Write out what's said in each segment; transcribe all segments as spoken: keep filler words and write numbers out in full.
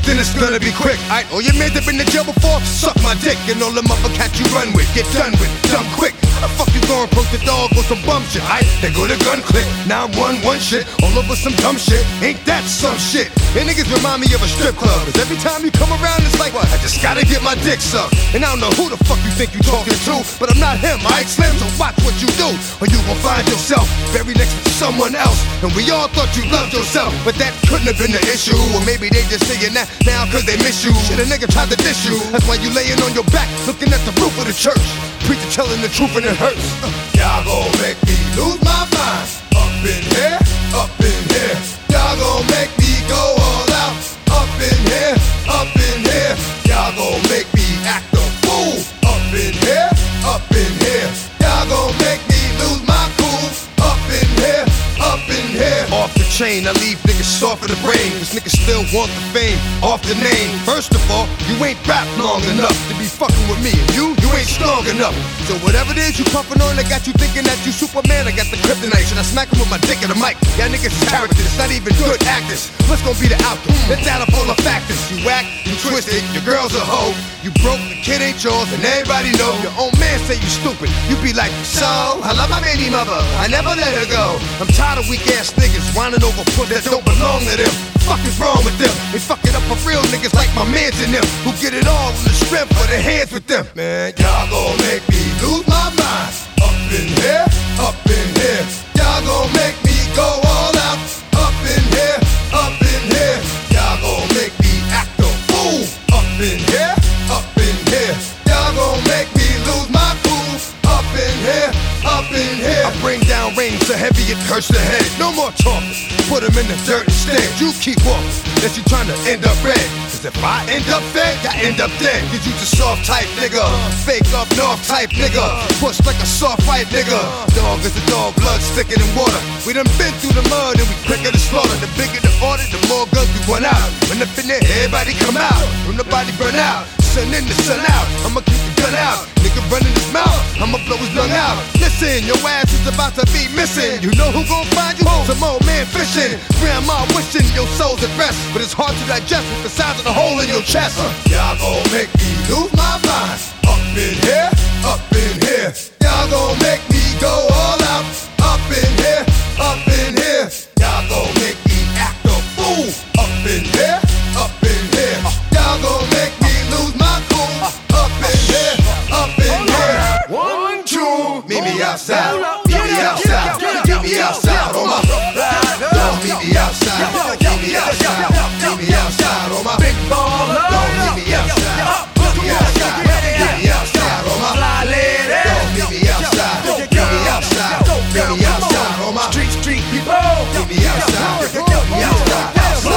then it's gonna be quick. Alright, all your men that been to jail before, suck my dick. And all the motherfuckers you run with, get done with, dumb quick. How the fuck you gonna approach the dog with some bum shit? Alright, they go to gun click, nine one one shit, all over some dumb shit. Ain't that some shit? And niggas remind me of a strip club, cause every time you come around it's like, what? I just gotta get my dick sucked. And I don't know who the fuck you think you talking to, but I'm not him, alright Slim, so watch what you do, or you gon' find yourself very next to someone else. And we all thought you loved yourself, but that couldn't have been the issue. Or maybe they just saying that now cause they miss you. Shit, a nigga tried to diss you, that's why you laying on your back, looking at the roof of the church. Preacher telling the truth and it hurts. uh, Y'all gon' make me lose my mind. Up in here, up in here. Y'all gon' make me go all out. Up in here, up in here. Y'all gon' make me act a fool. Up in here, up in here. Y'all gon' make me lose my cool. Up in here, up in here. Off the chain, I leave niggas soft in the brain, cause niggas still want the fame off the name. First of all, you ain't rap long enough to be fucking with me, and you, you ain't strong enough. So whatever it is you puffin' on, I got you thinking that you Superman. I got the kryptonite, should I smack him with my dick in the mic? Y'all niggas is characters, not even good actors. What's gonna be the outcome? Let's add up all the factors. You whack, you twisted, your girl's a hoe. You broke, the kid ain't yours, and everybody know. Your own man say you stupid. You be like, so, I love my baby mother, I never let her go. I'm tired of weak ass niggas whining over foot that don't belong to them. Fuck is wrong with them? They fuck it up for real niggas like my mans and them, who get it all on the strength of their hands with them. Man, y'all gon' make me lose my mind. Up in here, up in here. Y'all gon' make me go all out. Up in here, up in here. Y'all gon' make me act a fool. Up in here, up in here. Y'all gon' make me lose my cool. Up in here, up in here. I bring down rain so heavy it hurts the head. No more talking, put them in the dirt instead. You keep walking, unless you trying to end up red. Cause if I end up fed, I end up dead. Cause you just soft type nigga, fake up north type nigga, push like a soft fight nigga. Dog is a dog, blood thicker than water. We done been through the mud and we quicker to slaughter. The bigger the order, the more guns we run out. When up in there, everybody come out. When the body burn out, sun in the sun out. I'ma keep the gun out, nigga running his mouth, I'ma blow his lung out. Listen, your ass is about to be missing. You know who gon' find you? Some old man fishing. Grandma wishing your soul's at rest, but it's hard to digest with the size of the hole in your chest. uh, Y'all gon' make me lose my mind. Up in here, up in here. Y'all gon' make me go all out. Up in here, up in here. Y'all gon' make me act a fool. Up in here, up in here. Y'all gon' make me lose my cool. Up in here, up in here. One, two, meet me outside. Meet me outside. Meet me outside on my. Don't meet me outside. Meet me outside. Meet me outside on my big ball. Don't meet me outside. Meet me outside. Meet me outside on my fly lady. Don't meet me outside. Meet me outside. Meet me outside on my street street people. Meet me outside. Meet me outside.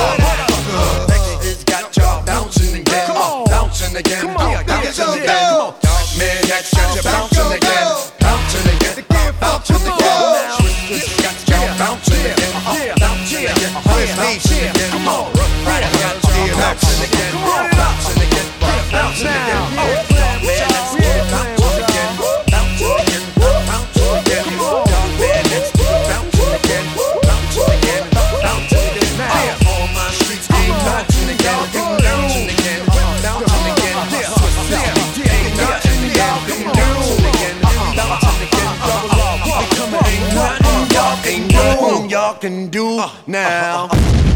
Outside. It's got y'all bouncing again, bouncing again, bouncing again. Man, that's got you bouncing again, bouncing again, bouncing again. It's got y'all bouncing again, bouncing again, bouncing again. Come on, right? I got y'all bouncing again, bouncing again, bouncing again. Man, that's bouncing again, bouncing again, bouncing again. Man, that's bouncing again, bouncing again, bouncing again. Now on my streets, ain't bouncing again, bouncing again, bouncing again. Ain't bouncing again, bouncing again, bouncing again. Ain't nothing y'all can do now.